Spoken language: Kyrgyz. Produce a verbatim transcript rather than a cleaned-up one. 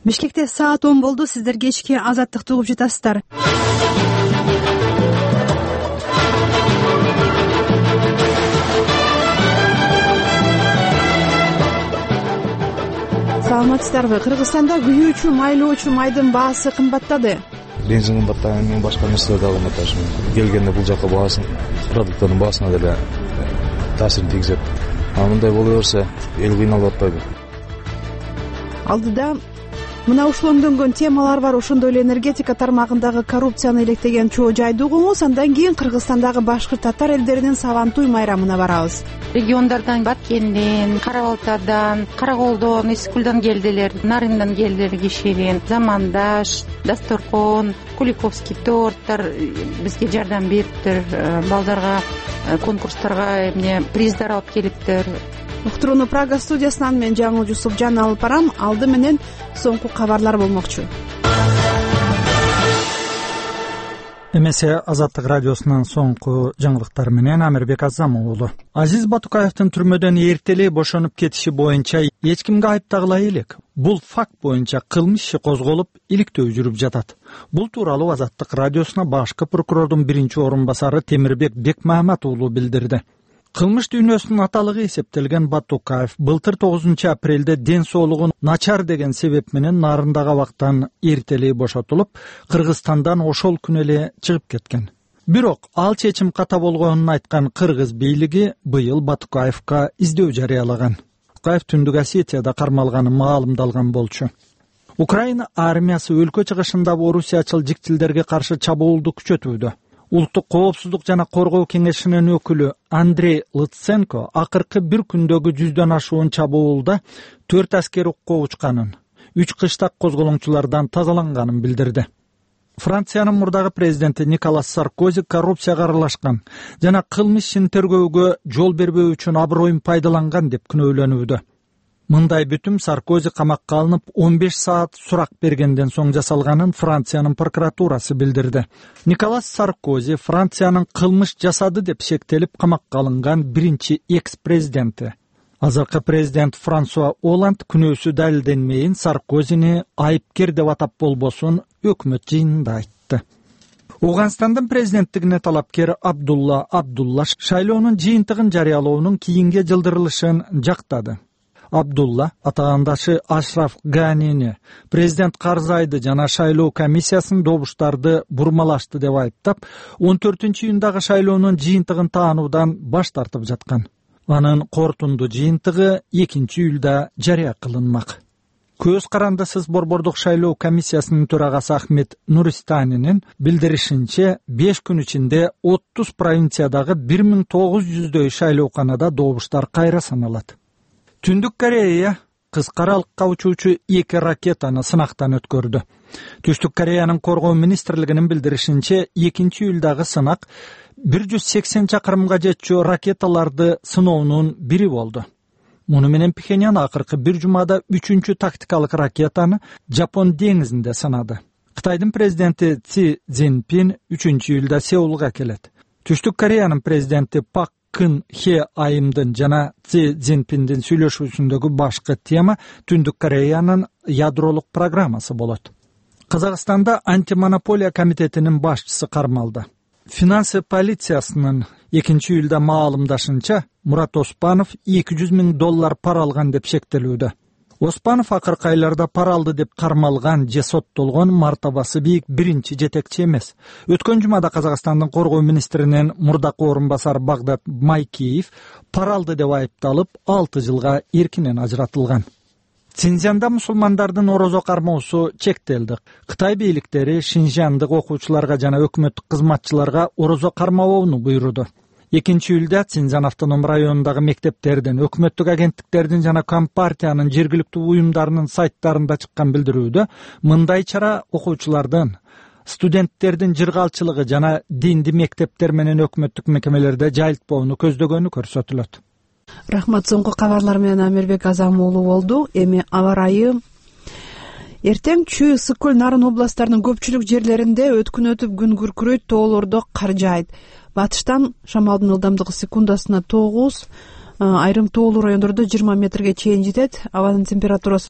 Бишкекте саат он болду. Сиздер кечки Азаттыкты угуп жатасыздар. Саламатсыздарбы? Кыргызстанда күйүүчү, майлоочу майдын баасы кымбаттады. Бензин кымбаттаган менен башка нерселер да кымбатташы. Келгенде бул жака баасын, продукттардын баасына деле таасирин тийгизет. А мындай боло берсе, эл кыйналып атпайбы? Алдыда мына ушулондонгон темалар бар. Ошондой эле энергетика тармагындагы коррупцияны илектеген чоо жайды угуңуз. Андан кийин Кыргызстандагы башкы татар элдеринин Сабантуй майрамына барабыз. Региондардан, Баткенден, Кара Балтадан, Караколдон, Исикулдан келдилер, Нарындан келдилер кишилер, Замандаш, Дасторкон, Куликовский торттар бизге жардам бериптир, балдарга конкурстарга эмне приздар алып келиптир. Уктурууну Прага студиясынан мен Жаңыл Жусупжан алып барам. Алды менен соңку кабарлар болмокчу. Эмесе Азаттык радиосунан соңку жаңылыктар менен Амирбек Азам уулу. Азиз Батукаевдин түрмөдөн эртелей бошонуп кетиши боюнча эч кимге айып тагыла элек. Бул факт боюнча кылмыш иши козголуп, иликтөө жүрүп жатат. Бул тууралуу Азаттык радиосуна башкы прокурордун биринчи орун басары Темирбек Бекмамат уулу билдирди. Кылмыш дүйнөсүнүн аталыгы эсептелген Батукаев былтыр тогузунчу апрелде ден соолугун начар деген себеп менен Нарындагы абактан эртелей бошотулуп, Кыргызстандан ошол күнү эле чыгып кеткен. Бирок ал чечим ката болгонун айткан кыргыз бийлиги быйыл Батукаевга издөө жарыялаган. Батукаев Түндүк Осетияда кармалганы маалымдалган болчу. Украина армиясы өлкө чыгышындагы орусиячыл жиктилдерге каршы чабуулду күчөтүүдө. Улуттук коопсуздук жана коргоо кеңешинин өкүлү Андрей Лыценко акыркы бир күндөгү жүздөн ашуун чабуулда төрт аскер окко учканын, үч кыштак козголоңчулардан тазаланганын билдирди. Франциянын мурдагы президенти Николас Саркози коррупцияга аралашкан жана кылмыш ишин тергөөгө жол бербөө үчүн аброюн пайдаланган деп күнөөлөнүүдө. Мындай бүтүм Саркози камакка алынып он беш саат сурак бергенден соң жасалганын Франциянын прокуратурасы билдирди. Николас Саркози Франциянын кылмыш жасады деп шектелип камакка алынган биринчи экс-президенти. Азыркы президент Франсуа Оланд күнөөсү далилденмейин Саркозини айыпкер деп атап болбосун өкмөт жыйынында айтты. Ауганстандын президенттигине талапкер Абдулла Абдулла шайлоонун жыйынтыгын жарыялоонун кийинге жылдырылышын жактады. Абдулла атаандашы Ашраф Ганини президент Карзайды жана шайлоо комиссиясын добуштарды бурмалашты деп айыптап, он төртүнчү июндагы шайлоонун жыйынтыгын таануудан баш тартып жаткан. Анын кортунду жыйынтыгы экинчи июлда жарыя кылынмак. Көз карандысыз борбордук шайлоо комиссиясынын төрагасы Ахмет Нуристанинин билдиришинче, беш күн ичинде отуз провинциядагы бир миң тогуз жүздөй шайлооканада добуштар кайра саналат. Түндүк Корея кыска аралыкка учуучу эки ракетаны сынактан өткөрдү. Түштүк Кореянын коргоо министрлигинин билдиришинче, экинчи июлдагы сынак бир жүз сексен чакырымга жетчү ракеталарды сыноонун бири болду. Муну менен Пхеньян акыркы бир жумада үчүнчү тактикалык ракетаны Жапон деңизинде сынады. Кытайдын президенти Си Цзиньпин үчүнчү июлда Сеулга келет. Түштүк Кореянын президенти Пак Кын Хе айымдын жана Си Цзиньпиндин сүйлөшүүсүндөгү башкы тема Түндүк Кореянын ядролук программасы болот. Казакстанда антимонополия комитетинин башчысы кармалды. Финансы полициясынын экинчи июлда маалымдашынча, Мурат Оспанов эки жүз миң доллар пара алган деп шектелүүдө. Оспанов акыркы айларда пара алды деп кармалган же соттолгон мартабасы бийик биринчи жетекчи эмес. Өткөн жумада Казакстандын коргоо министринин мурдакы орун басары Багдат Майкеев пара алды деп айыпталып, алты жылга эркинен ажыратылган. Синьцзянда мусулмандардын орозо кармоосу чектелди. Кытай бийликтери Шинжандык окуучуларга жана өкмөттүк кызматчыларга орозо кармабоону буйруду. экинчи июлда Синьцзян автоном районундагы мектептердин, өкмөттүк агенттиктердин жана компартиянын жергиликтүү уюмдарынын сайттарында чыккан билдирүүдө мындай чара окуучулардын, студенттердин жыргалчылыгы жана динди мектептер менен өкмөттүк мекемелерде жайылтпоону көздөгөнү көрсөтүлөт. Рахмат, соңку кабарлар менен Амирбек Азам уулу болду. Эми аба ырайы эртең Чүй, Ысык көл, Нарын областтарынын көпчүлүк жерлеринде өткүн өтүп күн күркүрөйт, тоолордо кар жаайт. Батыштан шамалдын ылдамдыгы секундасына тогуз, айрым тоолуу райондордо жыйырма метрге чейин жетет. Абанын температурасы